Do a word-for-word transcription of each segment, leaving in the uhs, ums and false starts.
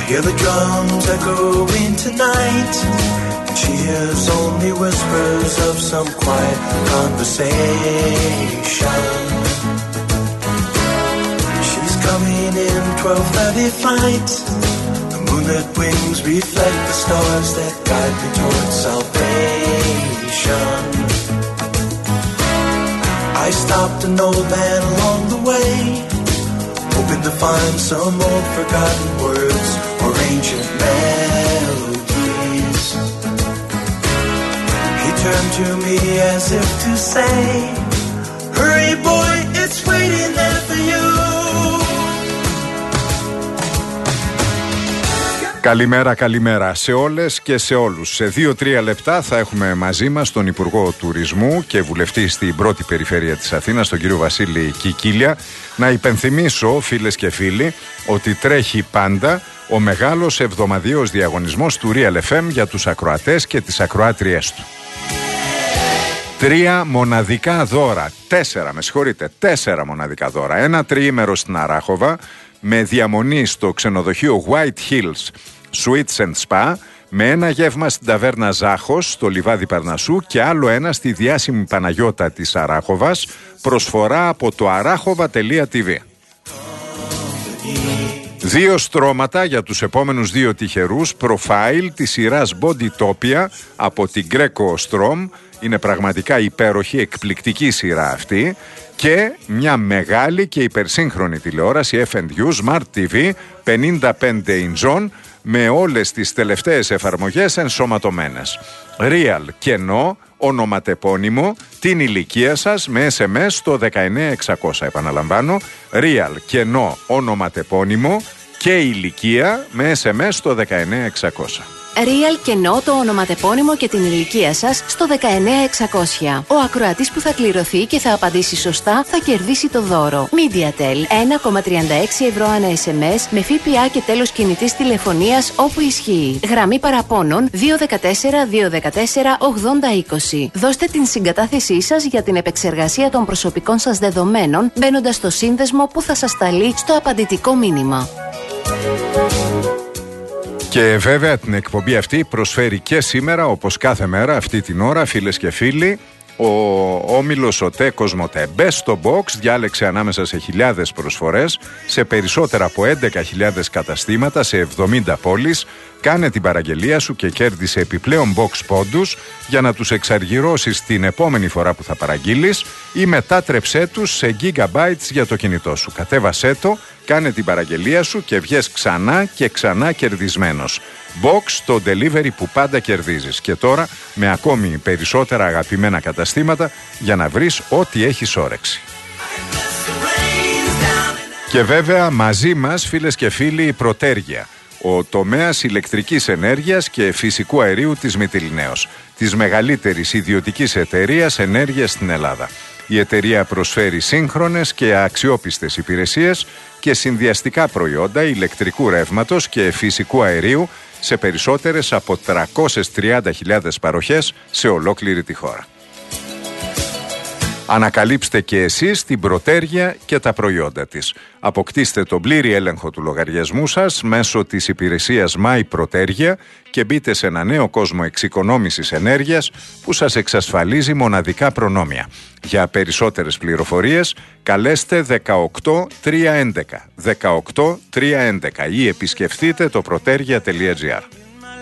Hear the drums echoing tonight, and she hears only whispers of some quiet conversation. She's coming in twelve thirty flight. The moonlit wings reflect the stars that guide me towards salvation. I stopped an old man along the way, hoping to find some old forgotten words or ancient melodies. He turned to me as if to say, hurry boy, it's waiting there for you. Καλημέρα, καλημέρα σε όλες και σε όλους. Σε δύο τρία λεπτά θα έχουμε μαζί μας τον Υπουργό Τουρισμού και βουλευτή στην πρώτη περιφέρεια της Αθήνας, τον κύριο Βασίλη Κικίλια. Να υπενθυμίσω, φίλες και φίλοι, ότι τρέχει πάντα ο μεγάλος εβδομαδιαίος διαγωνισμός του Real εφ εμ για τους ακροατές και τις ακροάτριές του. Τρία μοναδικά δώρα, τέσσερα με συγχωρείτε, τέσσερα μοναδικά δώρα. Ένα τριήμερο στην Αράχοβα με διαμονή στο ξενοδοχείο White Hills Suites and Spa, με ένα γεύμα στην ταβέρνα Ζάχος στο λιβάδι Παρνασσού και άλλο ένα στη διάσημη Παναγιώτα της Αράχοβας, προσφορά από το αράχοβα τελεία τι βι. Δύο στρώματα για τους επόμενους δύο τυχερούς, προφάιλ της σειράς Bodytopia από την Greco Strom, είναι πραγματικά υπέροχη, εκπληκτική σειρά αυτή, και μια μεγάλη και υπερσύγχρονη τηλεόραση εφ εντ γιου Smart τι βι πενήντα πέντε ιντσών με όλες τις τελευταίες εφαρμογές ενσωματωμένες. Real κενό, ονοματεπώνυμο, την ηλικία σας με ες εμ ες στο δεκαεννέα εξακόσια. Επαναλαμβάνω, Real κενό, ονοματεπώνυμο και ηλικία με ες εμ ες στο δεκαεννέα εξακόσια. Real κενό, το ονοματεπώνυμο και την ηλικία σας στο δεκαεννέα εξακόσια. Ο ακροατής που θα κληρωθεί και θα απαντήσει σωστά θα κερδίσει το δώρο. MediaTel ένα κόμμα τριάντα έξι ευρώ ανά ες εμ ες με ΦΠΑ και τέλος κινητής τηλεφωνίας όπου ισχύει. Γραμμή παραπώνων δύο ένα τέσσερα δύο ένα τέσσερα ογδόντα είκοσι. Δώστε την συγκατάθεσή σας για την επεξεργασία των προσωπικών σας δεδομένων μπαίνοντας στο σύνδεσμο που θα σας σταλεί στο απαντητικό μήνυμα. Και βέβαια την εκπομπή αυτή προσφέρει και σήμερα, όπως κάθε μέρα αυτή την ώρα, φίλες και φίλοι, ο όμιλος ΟΤΕ Κοσμοτέ. Μπες στο box, διάλεξε ανάμεσα σε χιλιάδες προσφορές σε περισσότερα από έντεκα χιλιάδες καταστήματα σε εβδομήντα πόλεις. Κάνε την παραγγελία σου και κέρδισε επιπλέον box πόντους για να τους εξαργυρώσεις την επόμενη φορά που θα παραγγείλεις ή μετάτρεψέ τους σε gigabytes για το κινητό σου. Κατέβασέ το, κάνε την παραγγελία σου και βγες ξανά και ξανά κερδισμένος. Box, το delivery που πάντα κερδίζεις. Και τώρα με ακόμη περισσότερα αγαπημένα καταστήματα για να βρεις ό,τι έχεις όρεξη. Και βέβαια μαζί μας, φίλες και φίλοι, η Πρωτέργεια, ο τομέας ηλεκτρικής ενέργειας και φυσικού αερίου της Μυτιληναίος, της μεγαλύτερης ιδιωτικής εταιρείας ενέργειας στην Ελλάδα. Η εταιρεία προσφέρει σύγχρονες και αξιόπιστες υπηρεσίες και συνδυαστικά προϊόντα ηλεκτρικού ρεύματος και φυσικού αερίου σε περισσότερες από τριακόσιες τριάντα χιλιάδες παροχές σε ολόκληρη τη χώρα. Ανακαλύψτε και εσείς την Πρωτέργεια και τα προϊόντα της. Αποκτήστε τον πλήρη έλεγχο του λογαριασμού σας μέσω της υπηρεσίας My Πρωτέργεια και μπείτε σε ένα νέο κόσμο εξοικονόμησης ενέργειας που σας εξασφαλίζει μοναδικά προνόμια. Για περισσότερες πληροφορίες καλέστε δεκαοκτώ τριακόσια έντεκα δεκαοκτώ τριακόσια έντεκα ή επισκεφτείτε το protergia τελεία τζι άρ.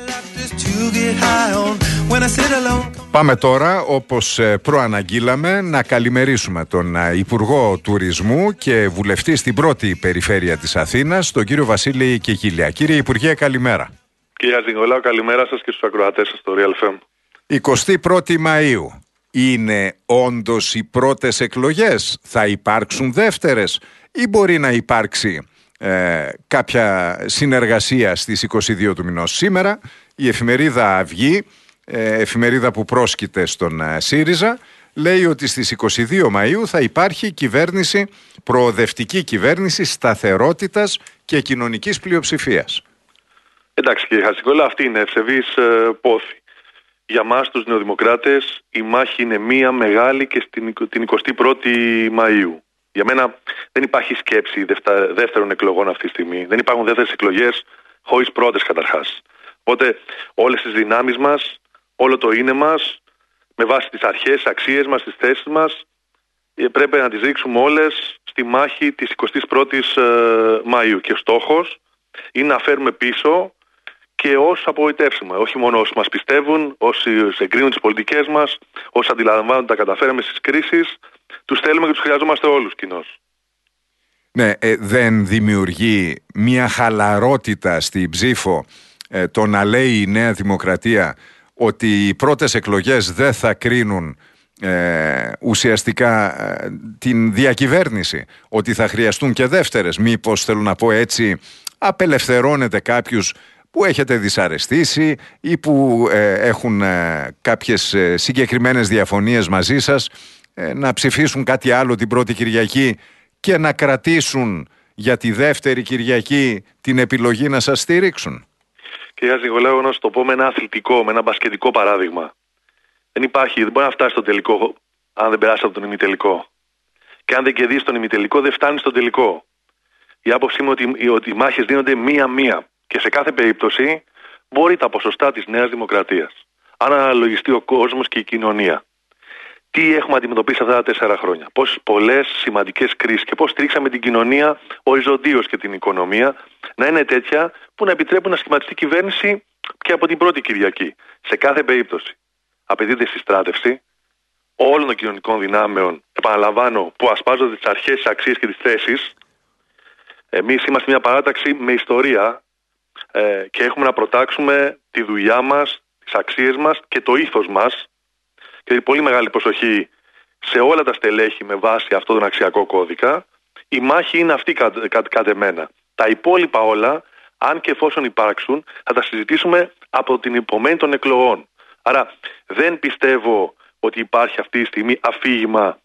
Πάμε τώρα, όπως προαναγγείλαμε, να καλημερίσουμε τον Υπουργό Τουρισμού και βουλευτή στην πρώτη περιφέρεια της Αθήνας, τον κύριο Βασίλη Κικίλια. Κύριε Υπουργέ, καλημέρα. Κύριε Ατζηνικολάου, καλημέρα σας και στους ακροατές σας στο Real εφ εμ. εικοστή πρώτη Μαΐου. Είναι όντως οι πρώτες εκλογές? Θα υπάρξουν δεύτερες ή μπορεί να υπάρξει ε, κάποια συνεργασία στις είκοσι δύο του μηνός? Σήμερα η εφημερίδα Αυγή, εφημερίδα που πρόσκειται στον ΣΥΡΙΖΑ, λέει ότι στις εικοστή δεύτερη Μαΐου θα υπάρχει κυβέρνηση, προοδευτική κυβέρνηση σταθερότητας και κοινωνικής πλειοψηφίας. Εντάξει κύριε Χατζηνικολάου, αυτή είναι ευσεβής ε, πόθη. Για μας τους νεοδημοκράτες η μάχη είναι μία μεγάλη και στην, την εικοστή πρώτη Μαΐου. Για μένα δεν υπάρχει σκέψη δευτα, δεύτερων εκλογών αυτή τη στιγμή. Δεν υπάρχουν δεύτερες εκλογές χωρίς πρώτες καταρχάς. Οπότε όλες τις δυνάμεις μας, όλο το είναι μας, με βάση τις αρχές, τις αξίες μας, τις θέσεις μας, πρέπει να τις ρίξουμε όλες στη μάχη της εικοστής πρώτης Μαΐου. Και ο στόχος είναι να φέρουμε πίσω και όσους απογοητεύσουμε. Όχι μόνο όσοι μας πιστεύουν, όσοι εγκρίνουν τις πολιτικές μας, όσοι αντιλαμβάνονται τα καταφέραμε στις κρίσεις, τους θέλουμε και τους χρειαζόμαστε όλους κοινώς. Ναι, ε, δεν δημιουργεί μια χαλαρότητα στην ψήφο ε, το να λέει η Νέα Δημοκρατία ότι οι πρώτες εκλογές δεν θα κρίνουν ε, ουσιαστικά ε, την διακυβέρνηση, ότι θα χρειαστούν και δεύτερες? Μήπως, θέλω να πω έτσι, απελευθερώνεται κάποιους που έχετε δυσαρεστήσει ή που ε, έχουν ε, κάποιες ε, συγκεκριμένες διαφωνίες μαζί σας, ε, να ψηφίσουν κάτι άλλο την πρώτη Κυριακή και να κρατήσουν για τη δεύτερη Κυριακή την επιλογή να σας στηρίξουν? Κύριε Νικολάου, να σου το πω με ένα αθλητικό, με ένα μπασκετικό παράδειγμα. Δεν υπάρχει, δεν μπορεί να φτάσει στο τελικό αν δεν περάσει από τον ημιτελικό. Και αν δεν κερδίσει τον ημιτελικό, δεν φτάνει στον τελικό. Η άποψή μου ότι, ότι οι μάχες δίνονται μία-μία. Και σε κάθε περίπτωση μπορεί τα ποσοστά της Νέας Δημοκρατίας, αν αναλογιστεί ο κόσμος και η κοινωνία, τι έχουμε αντιμετωπίσει αυτά τα τέσσερα χρόνια, πόσες πολλές σημαντικές κρίσεις και πώς στηρίξαμε την κοινωνία οριζοντίως και την οικονομία, να είναι τέτοια που να επιτρέπουν να σχηματιστεί κυβέρνηση και από την πρώτη Κυριακή. Σε κάθε περίπτωση απαιτείται συστράτευση όλων των κοινωνικών δυνάμεων, επαναλαμβάνω, που ασπάζονται τις αρχές, τις αξίες και τις θέσεις. Εμείς είμαστε μια παράταξη με ιστορία ε, και έχουμε να προτάξουμε τη δουλειά μας, τις αξίες μας και το ήθος μας, και πολύ μεγάλη προσοχή σε όλα τα στελέχη με βάση αυτόν τον αξιακό κώδικα. Η μάχη είναι αυτή κατ, κατ, κατ' εμένα. Τα υπόλοιπα όλα, αν και εφόσον υπάρξουν, θα τα συζητήσουμε από την υπομένη των εκλογών. Άρα δεν πιστεύω ότι υπάρχει αυτή τη στιγμή αφήγημα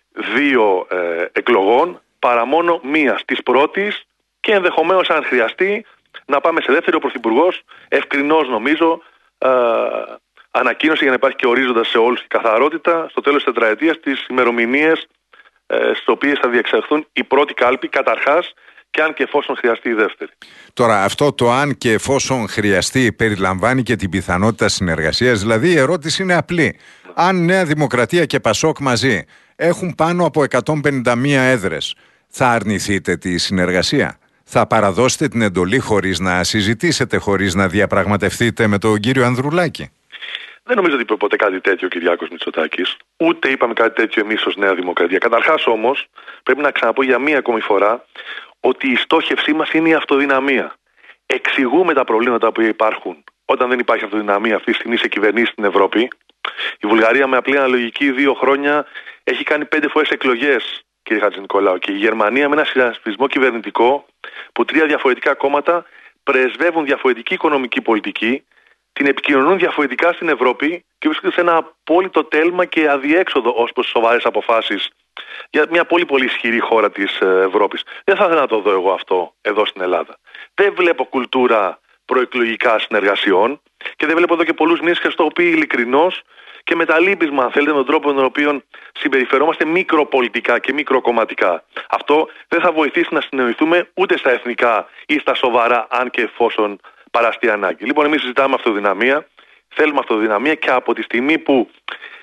δύο ε, εκλογών, παρά μόνο μίας, της πρώτης, και ενδεχομένως αν χρειαστεί να πάμε σε δεύτερο. Ο Πρωθυπουργός ευκρινώς, νομίζω, ε, ανακοίνωση για να υπάρχει και ορίζοντας σε όλους η καθαρότητα στο τέλος της τετραετίας τις ημερομηνίες ε, στις οποίες θα διεξαχθούν η πρώτη κάλπη καταρχάς, και αν και εφόσον χρειαστεί η δεύτερη. Τώρα, αυτό το αν και εφόσον χρειαστεί περιλαμβάνει και την πιθανότητα συνεργασίας. Δηλαδή η ερώτηση είναι απλή. Αν Νέα Δημοκρατία και Πασόκ μαζί έχουν πάνω από εκατόν πενήντα μία έδρες, θα αρνηθείτε τη συνεργασία? Θα παραδώσετε την εντολή χωρίς να συζητήσετε, χωρίς να διαπραγματευτείτε με τον κύριο Ανδρουλάκη? Δεν νομίζω ότι είπε ποτέ κάτι τέτοιο ο Κυριάκος Μητσοτάκης. Ούτε είπαμε κάτι τέτοιο εμείς ως Νέα Δημοκρατία. Καταρχάς όμως, πρέπει να ξαναπώ για μία ακόμη φορά ότι η στόχευσή μας είναι η αυτοδυναμία. Εξηγούμε τα προβλήματα που υπάρχουν όταν δεν υπάρχει αυτοδυναμία αυτή τη στιγμή σε κυβερνήσεις στην Ευρώπη. Η Βουλγαρία, με απλή αναλογική, δύο χρόνια έχει κάνει πέντε φορές εκλογές, κύριε Χατζηνικολάου. Και η Γερμανία με ένα συνασπισμό κυβερνητικό που τρία διαφορετικά κόμματα πρεσβεύουν διαφορετική οικονομική πολιτική, την επικοινωνούν διαφορετικά στην Ευρώπη και βρίσκονται σε ένα απόλυτο τέλμα και αδιέξοδο ως προς σοβαρές αποφάσεις για μια πολύ πολύ ισχυρή χώρα της Ευρώπης. Δεν θα ήθελα να το δω εγώ αυτό εδώ στην Ελλάδα. Δεν βλέπω κουλτούρα προεκλογικά συνεργασιών και δεν βλέπω εδώ και πολλούς μήνες, και στο οποίο ειλικρινώς και με τα λύπησμα, αν θέλετε, με τον τρόπο με τον οποίο συμπεριφερόμαστε μικροπολιτικά και μικροκομματικά. Αυτό δεν θα βοηθήσει να συνεννοηθούμε ούτε στα εθνικά ή στα σοβαρά, αν και εφόσον παραστεί ανάγκη. Λοιπόν, εμείς συζητάμε αυτοδυναμία, θέλουμε αυτοδυναμία, και από τη στιγμή που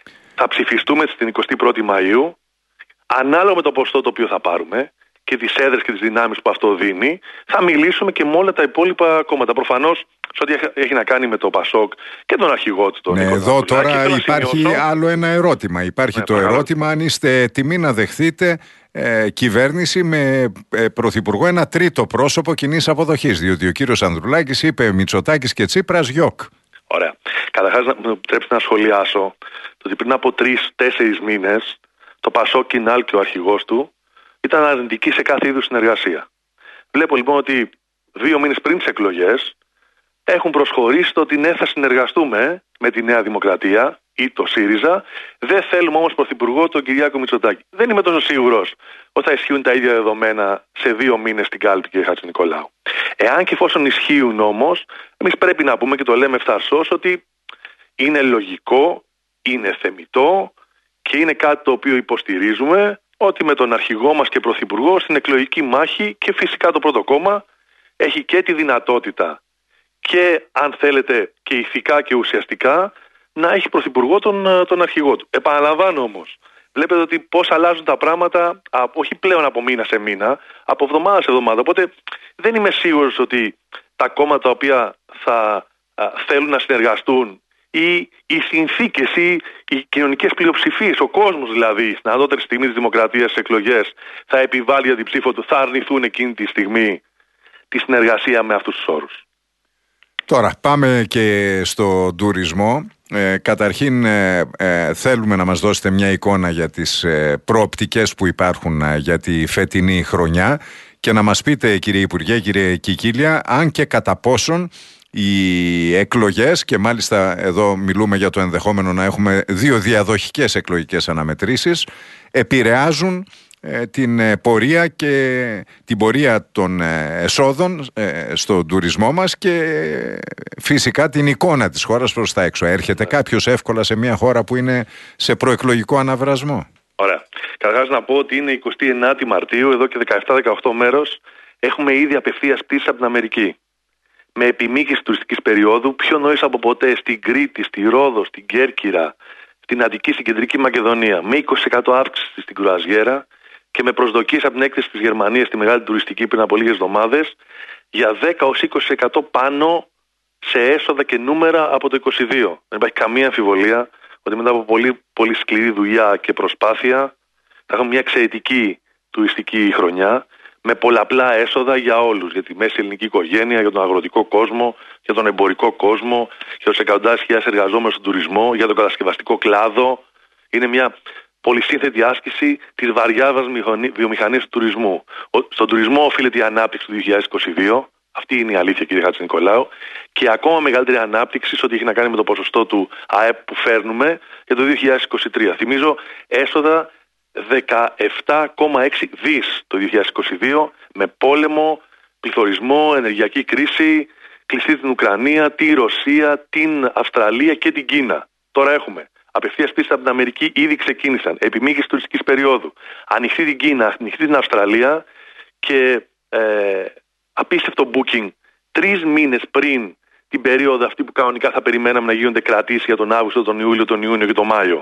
θα ψηφιστούμε στην εικοστή πρώτη Μαΐου, ανάλογα με το ποσοστό το οποίο θα πάρουμε και τις έδρες και τις δυνάμεις που αυτό δίνει, θα μιλήσουμε και με όλα τα υπόλοιπα κόμματα. Προφανώς, σε ό,τι έχει να κάνει με το Πασόκ και τον αρχηγό του, τον ναι, Νίκο εδώ Ανδρουλάκη, τώρα υπάρχει σημειώσω άλλο ένα ερώτημα. Υπάρχει ναι, το παρακαλώ. ερώτημα αν είστε έτοιμοι να δεχθείτε ε, κυβέρνηση με ε, πρωθυπουργό ένα τρίτο πρόσωπο κοινής αποδοχής. Διότι ο κύριος Ανδρουλάκης είπε Μητσοτάκης και Τσίπρας γιοκ. Ωραία. Καταρχάς, να μου επιτρέψετε να σχολιάσω το ότι πριν από τρεις-τέσσερις μήνες το Πασόκ Κινάλ και ο αρχηγός του ήταν αρνητικοί σε κάθε είδους συνεργασία. Βλέπω λοιπόν ότι δύο μήνες πριν τις εκλογές έχουν προσχωρήσει το ότι ναι, θα συνεργαστούμε με τη Νέα Δημοκρατία ή το ΣΥΡΙΖΑ. Δεν θέλουμε όμως πρωθυπουργό τον Κυριάκο Μητσοτάκη. Δεν είμαι τόσο σίγουρος ότι θα ισχύουν τα ίδια δεδομένα σε δύο μήνες στην κάλπη, κύριε Χατζηνικολάου. Εάν και εφόσον ισχύουν όμως, εμείς πρέπει να πούμε και το λέμε ευθαρσώς ότι είναι λογικό, είναι θεμιτό και είναι κάτι το οποίο υποστηρίζουμε, ότι με τον αρχηγό μας και πρωθυπουργό στην εκλογική μάχη, και φυσικά το πρώτο κόμμα έχει και τη δυνατότητα και αν θέλετε και ηθικά και ουσιαστικά να έχει πρωθυπουργό τον, τον αρχηγό του. Επαναλαμβάνω όμως, βλέπετε ότι πώς αλλάζουν τα πράγματα, όχι πλέον από μήνα σε μήνα, από εβδομάδα σε εβδομάδα. Οπότε δεν είμαι σίγουρος ότι τα κόμματα τα οποία θα α, θέλουν να συνεργαστούν ή οι συνθήκες ή οι κοινωνικές πλειοψηφίες, ο κόσμος δηλαδή, στην ανώτερη στιγμή της δημοκρατίας, στις εκλογές, θα επιβάλλει για την ψήφο του, θα αρνηθούν εκείνη τη στιγμή τη συνεργασία με αυτούς τους όρους. Τώρα πάμε και στο τουρισμό. Ε, καταρχήν ε, ε, θέλουμε να μας δώσετε μια εικόνα για τις ε, προοπτικές που υπάρχουν ε, για τη φετινή χρονιά και να μας πείτε, κύριε Υπουργέ, κύριε Κικίλια, αν και κατά πόσον οι εκλογές, και μάλιστα εδώ μιλούμε για το ενδεχόμενο να έχουμε δύο διαδοχικές εκλογικές αναμετρήσεις, επηρεάζουν την πορεία και την πορεία των εσόδων στον τουρισμό μας και φυσικά την εικόνα της χώρας προς τα έξω. Έρχεται κάποιος εύκολα σε μια χώρα που είναι σε προεκλογικό αναβρασμό? Ωραία. Καταρχάς να πω ότι είναι εικοστή ενάτη Μαρτίου, εδώ και δεκαεπτά δεκαοκτώ μέρος έχουμε ήδη απευθείας πτήσεις από την Αμερική. Με επιμήκυση τουριστικής περίοδου, πιο νωρίς από ποτέ, στην Κρήτη, στη Ρόδο, στην Κέρκυρα, στην Αττική, στην Κεντρική Μακεδονία, με είκοσι τοις εκατό αύξηση στην κρουαζιέρα και με προσδοκίες από την έκθεση της Γερμανίας στη μεγάλη τουριστική πριν από λίγες εβδομάδες για δέκα έως είκοσι τοις εκατό πάνω σε έσοδα και νούμερα από το είκοσι δύο. Δεν υπάρχει καμία αμφιβολία ότι μετά από πολύ, πολύ σκληρή δουλειά και προσπάθεια θα έχουμε μια εξαιρετική τουριστική χρονιά με πολλαπλά έσοδα για όλους, για τη μέση ελληνική οικογένεια, για τον αγροτικό κόσμο, για τον εμπορικό κόσμο, για τους εκατοντάδες χιλιάδες εργαζόμενους στον τουρισμό, για τον κατασκευαστικό κλάδο. Είναι μια πολυσύνθετη άσκηση της βαριάς βιομηχανίας του τουρισμού. Στον τουρισμό οφείλεται η ανάπτυξη του δύο χιλιάδες είκοσι δύο. Αυτή είναι η αλήθεια, κύριε Χατζηνικολάου. Και ακόμα μεγαλύτερη ανάπτυξη σε ό,τι έχει να κάνει με το ποσοστό του ΑΕΠ που φέρνουμε για το δύο χιλιάδες είκοσι τρία. Θυμίζω έσοδα δεκαεπτά κόμμα έξι δις το δύο χιλιάδες είκοσι δύο, με πόλεμο, πληθωρισμό, ενεργειακή κρίση, κλειστή την Ουκρανία, τη Ρωσία, την Αυστραλία και την Κίνα. Τώρα έχουμε απευθείας πτήσεις από την Αμερική, ήδη ξεκίνησαν. Επιμήκυση τουριστικής περίοδου. Ανοιχτή την Κίνα, ανοιχτή την Αυστραλία και ε, απίστευτο booking τρεις μήνες πριν την περίοδο αυτή που κανονικά θα περιμέναμε να γίνονται κρατήσεις για τον Αύγουστο, τον Ιούλιο, τον Ιούνιο και τον Μάιο.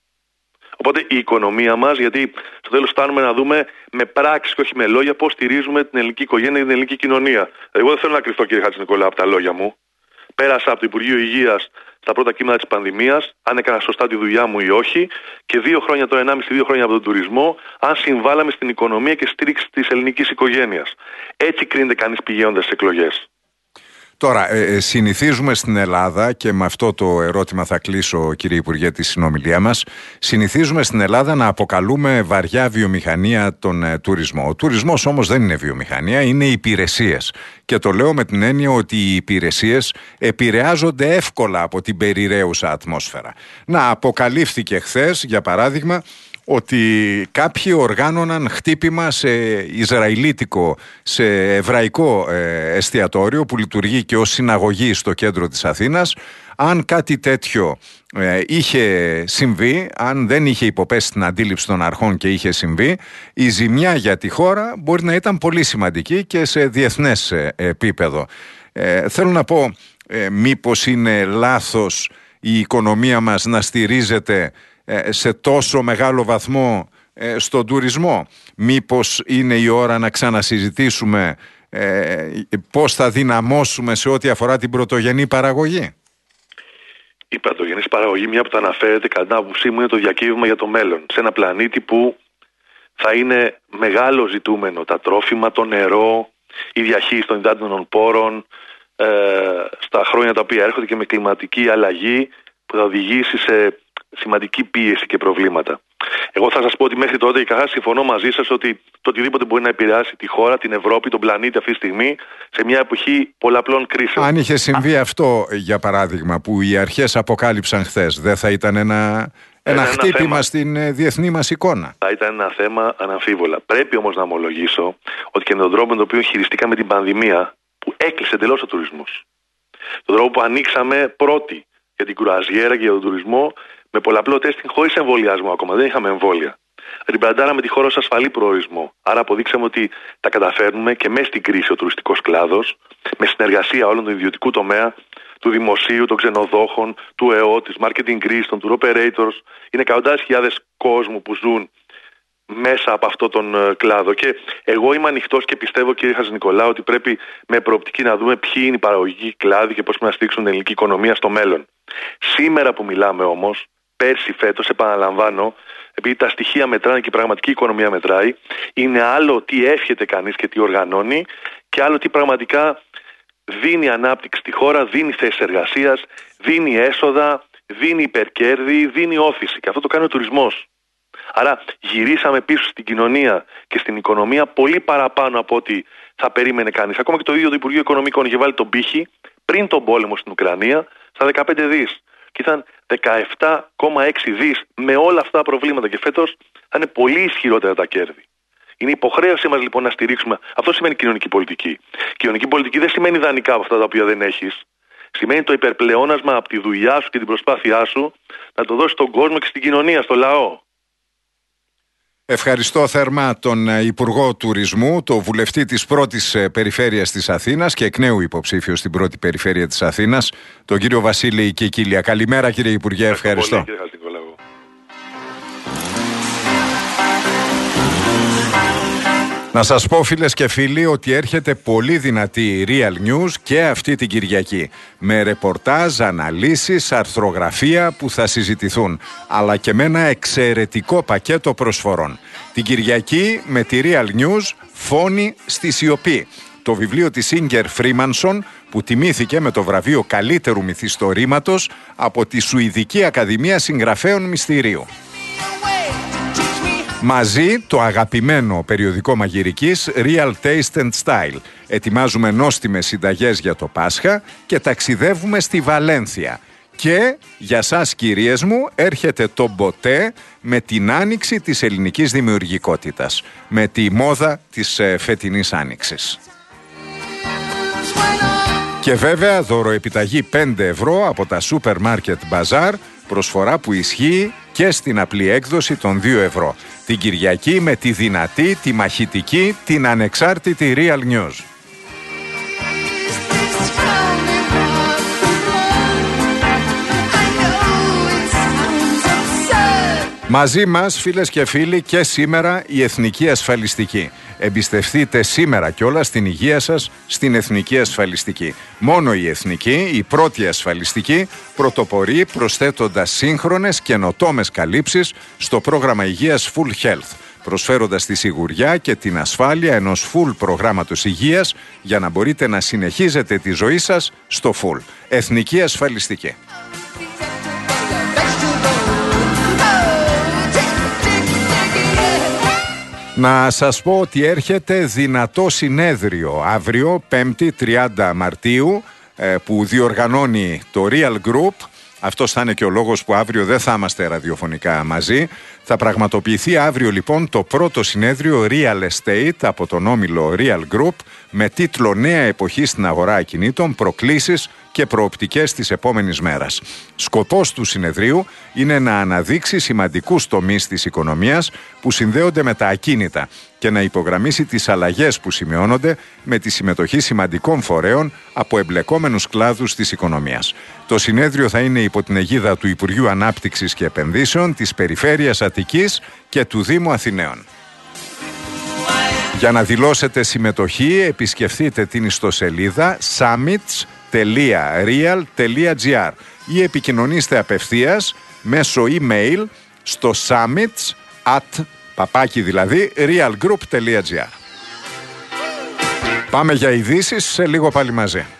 Οπότε η οικονομία μας, γιατί στο τέλος φτάνουμε να δούμε με πράξεις και όχι με λόγια πώς στηρίζουμε την ελληνική οικογένεια και την ελληνική κοινωνία. Εγώ δεν θέλω να κρυφτώ, κύριε Χατζηνικολάου, από τα λόγια μου. Πέρασα από το Υπουργείο Υγείας στα πρώτα κύματα της πανδημίας, αν έκανα σωστά τη δουλειά μου ή όχι, και δύο χρόνια, το ενάμιση δύο χρόνια από τον τουρισμό, αν συμβάλαμε στην οικονομία και στήριξη της ελληνικής οικογένειας. Έτσι κρίνεται κανείς πηγαίνοντας στις εκλογές. Τώρα, ε, συνηθίζουμε στην Ελλάδα, και με αυτό το ερώτημα θα κλείσω, κύριε Υπουργέ, τη συνομιλία μας, συνηθίζουμε στην Ελλάδα να αποκαλούμε βαριά βιομηχανία τον ε, τουρισμό. Ο τουρισμός όμως δεν είναι βιομηχανία, είναι υπηρεσίες. Και το λέω με την έννοια ότι οι υπηρεσίες επηρεάζονται εύκολα από την περιραίουσα ατμόσφαιρα. Να, αποκαλύφθηκε χθες, για παράδειγμα, ότι κάποιοι οργάνωναν χτύπημα σε ισραηλίτικο, σε εβραϊκό ε, εστιατόριο που λειτουργεί και ως συναγωγή στο κέντρο της Αθήνας. Αν κάτι τέτοιο ε, είχε συμβεί, αν δεν είχε υποπέσει στην αντίληψη των αρχών και είχε συμβεί, η ζημιά για τη χώρα μπορεί να ήταν πολύ σημαντική και σε διεθνές ε, επίπεδο. Ε, θέλω να πω, ε, μήπως είναι λάθος η οικονομία μας να στηρίζεται σε τόσο μεγάλο βαθμό ε, στον τουρισμό? Μήπως είναι η ώρα να ξανασυζητήσουμε ε, πώς θα δυναμώσουμε σε ό,τι αφορά την πρωτογενή παραγωγή? Η πρωτογενής παραγωγή, μια που τα αναφέρεται, κατά την άποψή μου, είναι το διακύβευμα για το μέλλον. Σε ένα πλανήτη που θα είναι μεγάλο ζητούμενο τα τρόφιμα, το νερό, η διαχείριση των υδάτινων πόρων, ε, στα χρόνια τα οποία έρχονται και με κλιματική αλλαγή που θα οδηγήσει σε σημαντική πίεση και προβλήματα. Εγώ θα σας πω ότι μέχρι τότε, καθά συμφωνώ μαζί σας ότι το οτιδήποτε μπορεί να επηρεάσει τη χώρα, την Ευρώπη, τον πλανήτη αυτή τη στιγμή, σε μια εποχή πολλαπλών κρίσεων. Αν είχε συμβεί Α... αυτό, για παράδειγμα, που οι αρχές αποκάλυψαν χθες, δεν θα ήταν ένα, ένα, ένα χτύπημα θέμα στην διεθνή μας εικόνα? Θα ήταν ένα θέμα αναμφίβολα. Πρέπει όμως να ομολογήσω ότι και με τον τρόπο με τον οποίο χειριστήκαμε την πανδημία, που έκλεισε εντελώς ο τουρισμός, τον τρόπο που ανοίξαμε πρώτοι για την κρουαζιέρα και για τον τουρισμό, με πολλαπλό τεστινγκ χωρίς εμβολιασμό ακόμα. Δεν είχαμε εμβόλια. Ριμπραντάραμε τη χώρα ως ασφαλή προορισμό. Άρα αποδείξαμε ότι τα καταφέρνουμε και μέσα στην κρίση ο τουριστικός κλάδος, με συνεργασία όλων των ιδιωτικού τομέα, του δημοσίου, των ξενοδόχων, του ΕΟ, της Marketing Greece, των Tour Operators. Είναι εκατοντάδες χιλιάδες κόσμου που ζουν μέσα από αυτό τον uh, κλάδο. Και εγώ είμαι ανοιχτός και πιστεύω, κύριε Χατζηνικολάου, ότι πρέπει με προοπτική να δούμε ποιοι είναι οι παραγωγικοί κλάδοι και πώς πρέπει να στηρίξουν την ελληνική οικονομία στο μέλλον. Σήμερα που μιλάμε όμως, πέρσι, φέτος, επαναλαμβάνω, επειδή τα στοιχεία μετράνε και η πραγματική οικονομία μετράει, είναι άλλο τι εύχεται κανείς και τι οργανώνει, και άλλο τι πραγματικά δίνει ανάπτυξη στη χώρα, δίνει θέσεις εργασίας, δίνει έσοδα, δίνει υπερκέρδη, δίνει όθηση. Και αυτό το κάνει ο τουρισμός. Άρα γυρίσαμε πίσω στην κοινωνία και στην οικονομία πολύ παραπάνω από ό,τι θα περίμενε κανείς. Ακόμα και το ίδιο το Υπουργείο Οικονομικών είχε βάλει τον πύχη πριν τον πόλεμο στην Ουκρανία στα δεκαπέντε δις. Και ήταν δεκαεπτά κόμμα έξι δις με όλα αυτά τα προβλήματα. Και φέτος θα είναι πολύ ισχυρότερα τα κέρδη. Είναι υποχρέωσή μας λοιπόν να στηρίξουμε. Αυτό σημαίνει κοινωνική πολιτική. Κοινωνική πολιτική δεν σημαίνει δανεικά από αυτά τα οποία δεν έχεις. Σημαίνει το υπερπλεόνασμα από τη δουλειά σου και την προσπάθειά σου να το δώσεις στον κόσμο και στην κοινωνία, στο λαό. Ευχαριστώ θερμά τον Υπουργό Τουρισμού, το βουλευτή της πρώτης περιφέρειας της Αθήνας και εκ νέου υποψήφιο στην πρώτη περιφέρεια της Αθήνας, τον κύριο Βασίλη Κικίλια. Καλημέρα, κύριε Υπουργέ, ευχαριστώ. Πολύ, κύριε Χατζηνικολάου. Να σας πω, φίλες και φίλοι, ότι έρχεται πολύ δυνατή Real News και αυτή την Κυριακή, με ρεπορτάζ, αναλύσεις, αρθρογραφία που θα συζητηθούν, αλλά και με ένα εξαιρετικό πακέτο προσφορών. Την Κυριακή με τη Real News «Φόνοι στη σιωπή», το βιβλίο της Inger Φρίμανσον που τιμήθηκε με το βραβείο καλύτερου μυθιστορήματος από τη Σουηδική Ακαδημία Συγγραφέων Μυστηρίου. Μαζί το αγαπημένο περιοδικό μαγειρικής Real Taste and Style. Ετοιμάζουμε νόστιμες συνταγές για το Πάσχα και ταξιδεύουμε στη Βαλένθια. Και για σας, κυρίες μου, έρχεται το μποτέ με την άνοιξη της ελληνικής δημιουργικότητας, με τη μόδα της ε, φετινής άνοιξης. Και βέβαια δωροεπιταγή πέντε ευρώ από τα Supermarket Bazaar, προσφορά που ισχύει και στην απλή έκδοση των δύο ευρώ. Την Κυριακή με τη δυνατή, τη μαχητική, την ανεξάρτητη Real News. Μαζί μας, φίλες και φίλοι, και σήμερα η Εθνική Ασφαλιστική. Εμπιστευτείτε σήμερα κιόλας την υγεία σας στην Εθνική Ασφαλιστική. Μόνο η Εθνική, η πρώτη ασφαλιστική, πρωτοπορεί προσθέτοντας σύγχρονες καινοτόμες καλύψεις στο πρόγραμμα υγείας Full Health, προσφέροντας τη σιγουριά και την ασφάλεια ενός full προγράμματος υγείας για να μπορείτε να συνεχίζετε τη ζωή σας στο full. Εθνική Ασφαλιστική. Να σας πω ότι έρχεται δυνατό συνέδριο αύριο, πέμπτη τριάντα Μαρτίου, που διοργανώνει το Real Group. Αυτός θα είναι και ο λόγος που αύριο δεν θα είμαστε ραδιοφωνικά μαζί. Θα πραγματοποιηθεί αύριο λοιπόν το πρώτο συνέδριο Real Estate από τον όμιλο Real Group με τίτλο «Νέα εποχή στην αγορά ακινήτων, προκλήσεις και προοπτικές της επόμενης μέρας». Σκοπός του συνεδρίου είναι να αναδείξει σημαντικούς τομείς της οικονομίας που συνδέονται με τα ακίνητα και να υπογραμμίσει τις αλλαγές που σημειώνονται με τη συμμετοχή σημαντικών φορέων από εμπλεκόμενους κλάδους της οικονομίας. Το συνέδριο θα είναι υπό την αιγίδα του Υπουργείου Ανάπτυξης και Επενδύσεων, της Περιφέρειας Αττικής και του Δήμου Αθηναίων. Για να δηλώσετε συμμετοχή, επισκεφτείτε την ιστοσελίδα summits τελεία real τελεία gr ή επικοινωνήστε απευθείας μέσω email στο summits at παπάκι δηλαδή realgroup τελεία gr. Πάμε για ειδήσεις, σε λίγο πάλι μαζί.